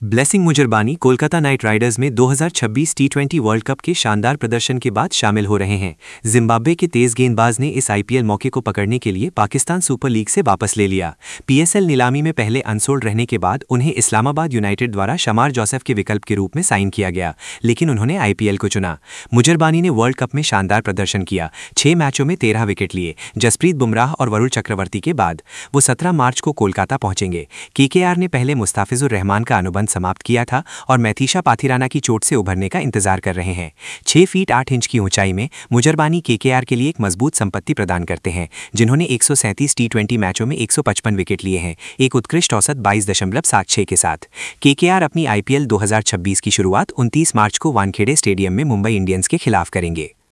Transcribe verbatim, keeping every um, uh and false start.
Blessing Muzarabani Kolkata Knight Riders में दो हज़ार छब्बीस टी ट्वेंटी वर्ल्ड कप के शानदार प्रदर्शन के बाद शामिल हो रहे हैं। जिम्बाब्वे के तेज गेंदबाज ने इस आईपीएल मौके को पकड़ने के लिए पाकिस्तान सुपर लीग से वापस ले लिया। पीएसएल नीलामी में पहले अनसोल्ड रहने के बाद उन्हें इस्लामाबाद यूनाइटेड द्वारा शमार जोसेफ के विकल्प के रूप में साइन किया गया, लेकिन उन्होंने आईपीएल को चुना। मुजरबानी ने वर्ल्ड कप में शानदार प्रदर्शन किया। छह मैचों में तेरह विकेट लिए। जसप्रीत बुमराह और वरुण चक्रवर्ती के बाद वो सत्रह मार्च को कोलकाता पहुंचेंगे। केकेआर ने पहले मुस्ताफिजुर रहमान का अनुबंध समाप्त किया था और मैथीशा पाथिराना की चोट से उभरने का इंतजार कर रहे हैं। छह फीट आठ इंच की ऊंचाई में मुजरबानी केकेआर के लिए एक मजबूत संपत्ति प्रदान करते हैं, जिन्होंने एक सौ सैंतीस टी ट्वेंटी मैचों में एक सौ पचपन विकेट लिए हैं, एक उत्कृष्ट औसत बाईस दशमलव सात छह के साथ। केकेआर अपनी आईपीएल दो हज़ार छब्बीस की शुरुआत उनतीस मार्च को वानखेड़े स्टेडियम में मुंबई इंडियंस के खिलाफ करेंगे।